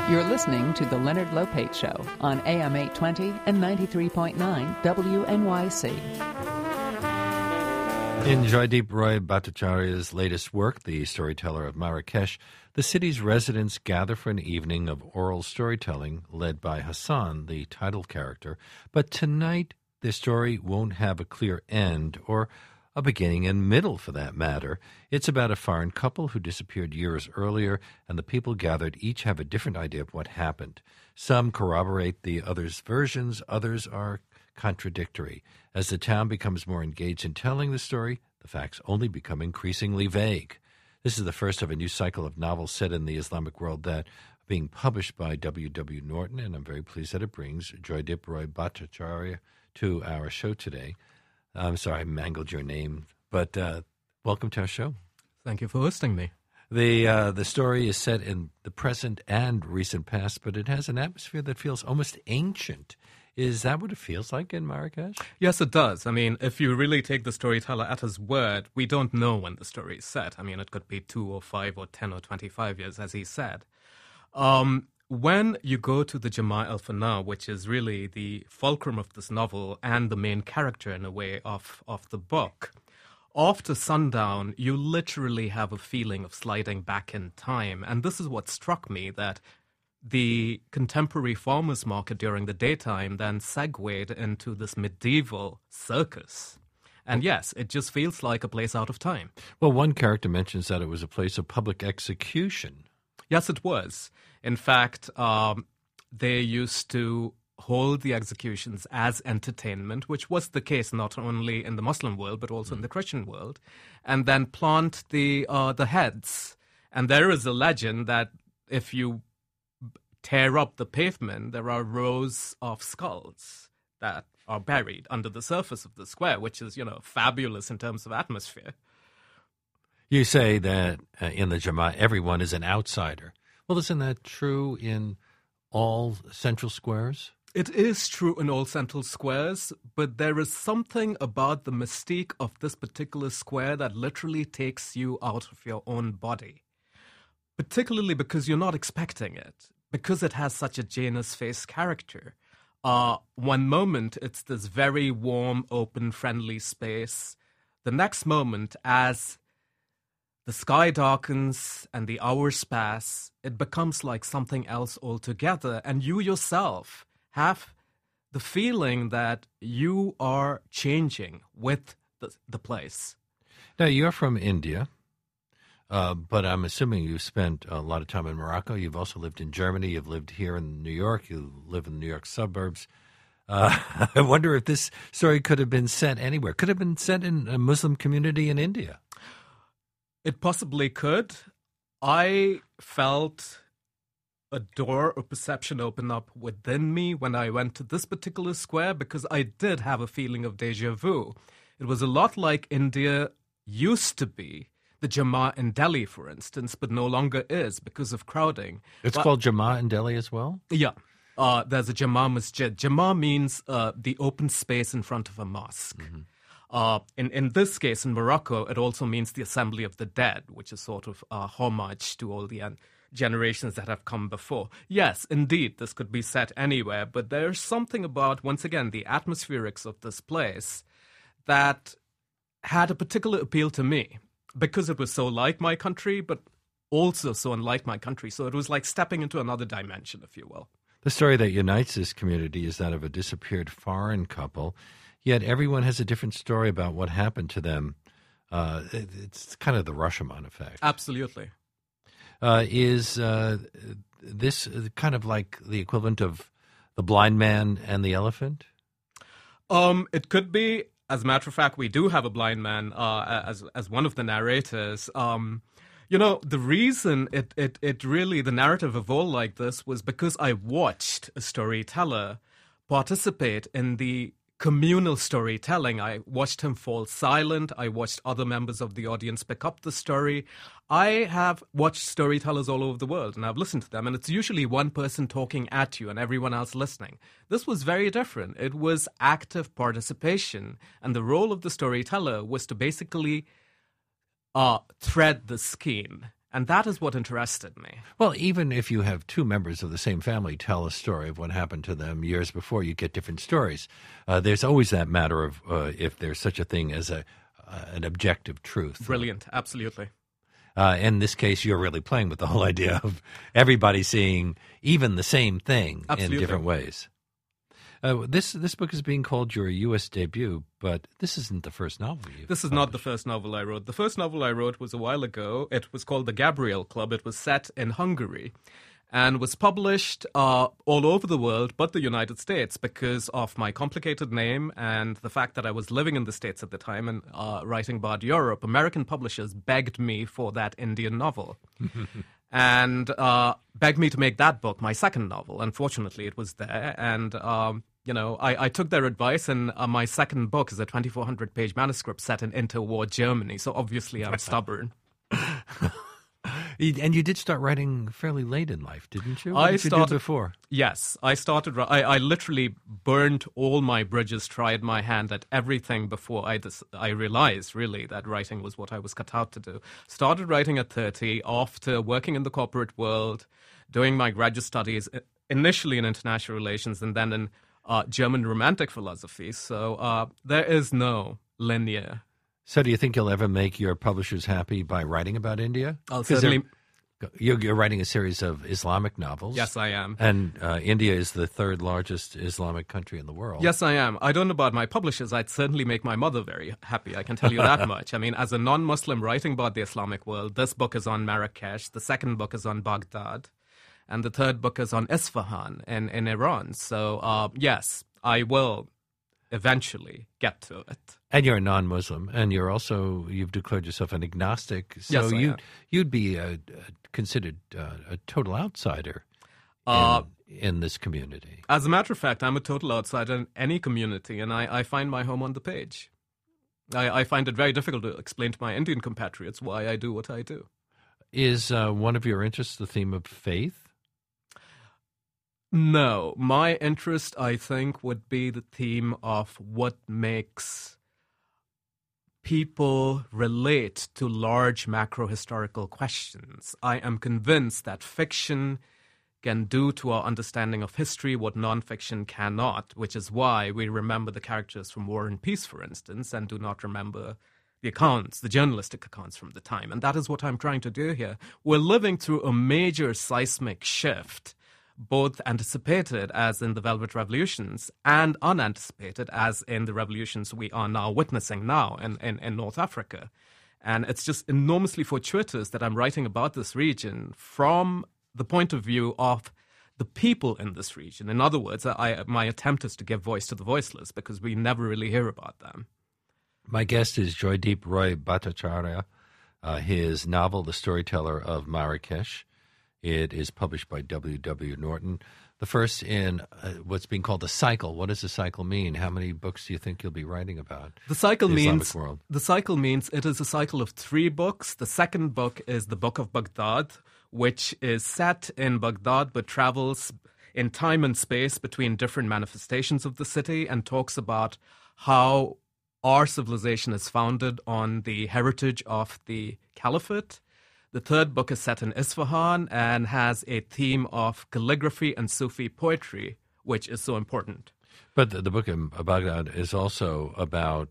You're listening to The Leonard Lopate Show on AM 820 and 93.9 WNYC. In Joydeep Roy Bhattacharya's latest work, The Storyteller of Marrakesh, the city's residents gather for an evening of oral storytelling led by Hassan, the title character. But tonight, their story won't have a clear end, or a beginning and middle for that matter. It's about a foreign couple who disappeared years earlier, and the people gathered each have a different idea of what happened. Some corroborate the others' versions, others are contradictory. As the town becomes more engaged in telling the story, the facts only become increasingly vague. This is the first of a new cycle of novels set in the Islamic world that are being published by W.W. Norton, and I'm very pleased that it brings Joydeep Roy Bhattacharya to our show today. I'm sorry I mangled your name, but welcome to our show. Thank you for hosting me. The story is set in the present and recent past, but it has an atmosphere that feels almost ancient. Is that what it feels like in Marrakesh? Yes, it does. I mean, if you really take the storyteller at his word, we don't know when the story is set. I mean, it could be 2 or 5 or 10 or 25 years, as he said. When you go to the Jama' el-Fana, which is really the fulcrum of this novel and the main character, in a way, of the book, after sundown, you literally have a feeling of sliding back in time. And this is what struck me, that the contemporary farmers market during the daytime then segued into this medieval circus. And yes, it just feels like a place out of time. Well, one character mentions that it was a place of public execution. Yes, it was. In fact, they used to hold the executions as entertainment, which was the case not only in the Muslim world, but also in the Christian world, and then plant the heads. And there is a legend that if you tear up the pavement, there are rows of skulls that are buried under the surface of the square, which is, fabulous in terms of atmosphere. You say that in the Jama' everyone is an outsider. Well, isn't that true in all central squares? It is true in all central squares, but there is something about the mystique of this particular square that literally takes you out of your own body, particularly because you're not expecting it, because it has such a Janus-faced character. One moment, it's this very warm, open, friendly space. The next moment, as the sky darkens and the hours pass, it becomes like something else altogether. And you yourself have the feeling that you are changing with the place. Now, you're from India, but I'm assuming you've spent a lot of time in Morocco. You've also lived in Germany. You've lived here in New York. You live in the New York suburbs. I wonder if this story could have been set anywhere. Could have been set in a Muslim community in India. It possibly could. I felt a door of perception open up within me when I went to this particular square, because I did have a feeling of déjà vu. It was a lot like India used to be. The Jama' in Delhi, for instance, but no longer is because of crowding. It's called Jama' in Delhi as well? Yeah. There's a Jama' masjid. Jama' means the open space in front of a mosque. Mm-hmm. In this case, in Morocco, it also means the Assembly of the Dead, which is sort of a homage to all the generations that have come before. Yes, indeed, this could be set anywhere, but there's something about, once again, the atmospherics of this place that had a particular appeal to me, because it was so like my country, but also so unlike my country. So it was like stepping into another dimension, if you will. The story that unites this community is that of a disappeared foreign couple. Yet everyone has a different story about what happened to them. It's kind of the Rashomon effect. Absolutely. Is this kind of like the equivalent of The Blind Man and the Elephant? It could be. As a matter of fact, we do have a blind man as one of the narrators. The reason it really, the narrative evolved like this was because I watched a storyteller participate in the communal storytelling. I watched him fall silent. I watched other members of the audience pick up the story. I have watched storytellers all over the world, and I've listened to them, and it's usually one person talking at you and everyone else listening. This was very different. It was active participation, and the role of the storyteller was to basically thread the skein And that is what interested me. Well, even if you have two members of the same family tell a story of what happened to them years before, you get different stories. There's always that matter of if there's such a thing as an objective truth. Brilliant, absolutely. In this case, you're really playing with the whole idea of everybody seeing even the same thing Absolutely. in different ways. This book is being called your U.S. debut, but this isn't the first novel you've This is not the first novel I wrote. The first novel I wrote was a while ago. It was called The Gabriel Club. It was set in Hungary and was published all over the world but the United States because of my complicated name and the fact that I was living in the States at the time and writing about Europe. American publishers begged me for that Indian novel. And begged me to make that book my second novel. Unfortunately, it was there. And, I took their advice, and my second book is a 2,400-page manuscript set in interwar Germany. So obviously I'm stubborn. And you did start writing fairly late in life, didn't you? What I did you do before? Yes, I started. I literally burned all my bridges, tried my hand at everything before I realized really that writing was what I was cut out to do. Started writing at 30 after working in the corporate world, doing my graduate studies initially in international relations and then in German Romantic philosophy. So there is no linear. So do you think you'll ever make your publishers happy by writing about India? I'll certainly. You're writing a series of Islamic novels. Yes, I am. And India is the third largest Islamic country in the world. Yes, I am. I don't know about my publishers. I'd certainly make my mother very happy. I can tell you that much. I mean, as a non-Muslim writing about the Islamic world, this book is on Marrakesh. The second book is on Baghdad. And the third book is on Isfahan in Iran. So, yes, I will eventually get to it. And you're a non-Muslim, and you've declared yourself an agnostic. So yes, you'd be considered a total outsider in this community. As a matter of fact, I'm a total outsider in any community, and I find my home on the page. I find it very difficult to explain to my Indian compatriots why I do what I do. Is one of your interests the theme of faith? No. My interest, I think, would be the theme of what makes people relate to large macro-historical questions. I am convinced that fiction can do to our understanding of history what nonfiction cannot, which is why we remember the characters from War and Peace, for instance, and do not remember the accounts, the journalistic accounts from the time. And that is what I'm trying to do here. We're living through a major seismic shift, both anticipated as in the Velvet Revolutions and unanticipated as in the revolutions we are now witnessing now in North Africa. And it's just enormously fortuitous that I'm writing about this region from the point of view of the people in this region. In other words, my attempt is to give voice to the voiceless because we never really hear about them. My guest is Joydeep Roy Bhattacharya. His novel, The Storyteller of Marrakesh, it is published by W.W. Norton. The first in what's being called a cycle. What does a cycle mean? How many books do you think you'll be writing about? The cycle means world? The cycle means it is a cycle of 3 books. The second book is the Book of Baghdad, which is set in Baghdad but travels in time and space between different manifestations of the city and talks about how our civilization is founded on the heritage of the Caliphate. The third book is set in Isfahan and has a theme of calligraphy and Sufi poetry, which is so important. But the book of Baghdad is also about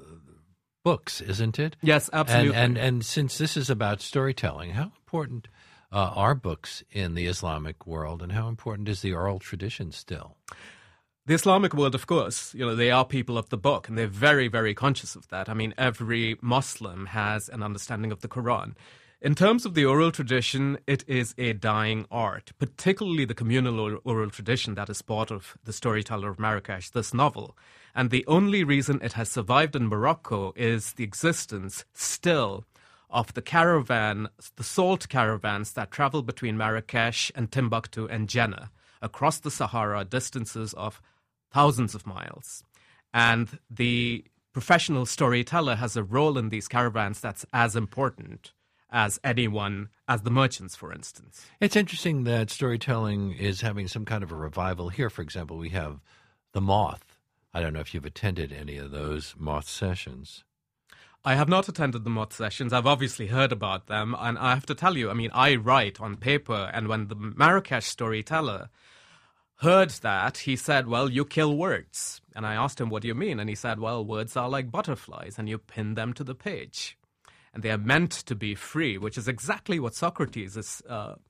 books, isn't it? Yes, absolutely. And since this is about storytelling, how important are books in the Islamic world, and how important is the oral tradition still? The Islamic world, of course, they are people of the book, and they're very, very conscious of that. I mean, every Muslim has an understanding of the Quran. In terms of the oral tradition, it is a dying art, particularly the communal oral tradition that is part of The Storyteller of Marrakesh, this novel. And the only reason it has survived in Morocco is the existence still of the salt caravans that travel between Marrakesh and Timbuktu and Jannah across the Sahara, distances of thousands of miles. And the professional storyteller has a role in these caravans that's as important as anyone, as the merchants, for instance. It's interesting that storytelling is having some kind of a revival. Here, for example, we have The Moth. I don't know if you've attended any of those Moth sessions. I have not attended the moth sessions. I've obviously heard about them. And I have to tell you, I mean, I write on paper. And when the Marrakesh storyteller heard that, he said, well, you kill words. And I asked him, what do you mean? And he said, well, words are like butterflies and you pin them to the page. And they are meant to be free, which is exactly what Socrates is,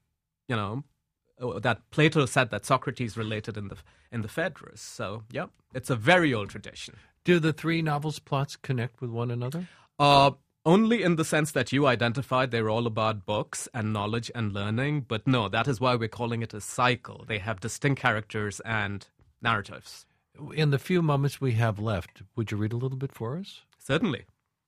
that Plato said that Socrates related in the Phaedrus. So, yeah, it's a very old tradition. Do the three novels' plots connect with one another? Only in the sense that you identified they're all about books and knowledge and learning. But no, that is why we're calling it a cycle. They have distinct characters and narratives. In the few moments we have left, would you read a little bit for us? Certainly.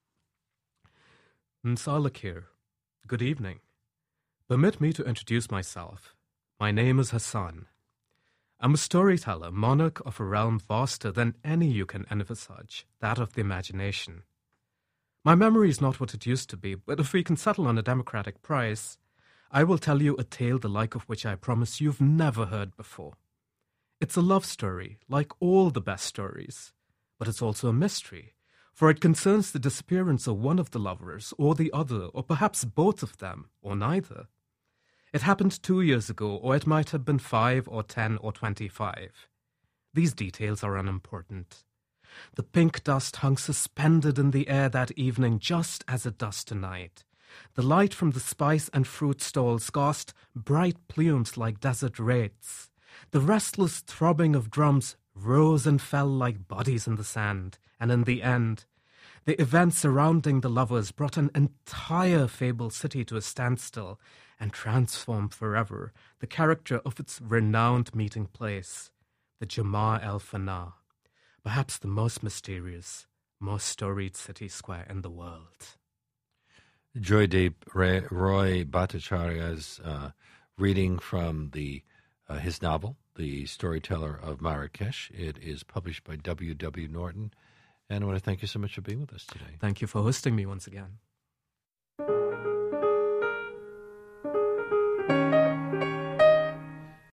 Nsalakir, good evening. Permit me to introduce myself. My name is Hassan. I'm a storyteller, monarch of a realm vaster than any you can envisage, that of the imagination. My memory is not what it used to be, but if we can settle on a democratic price, I will tell you a tale the like of which I promise you've never heard before. It's a love story, like all the best stories, but it's also a mystery, for it concerns the disappearance of one of the lovers, or the other, or perhaps both of them, or neither. It happened 2 years ago, or it might have been 5 or 10 or 25. These details are unimportant. The pink dust hung suspended in the air that evening just as it does tonight. The light from the spice and fruit stalls cast bright plumes like desert wraiths. The restless throbbing of drums rose and fell like bodies in the sand, and in the end, the events surrounding the lovers brought an entire fabled city to a standstill and transformed forever the character of its renowned meeting place, the Jama' el-Fana, perhaps the most mysterious, most storied city square in the world. Joydeep Roy Bhattacharya's reading from his novel, The Storyteller of Marrakesh. It is published by W.W. Norton. And I want to thank you so much for being with us today. Thank you for hosting me once again.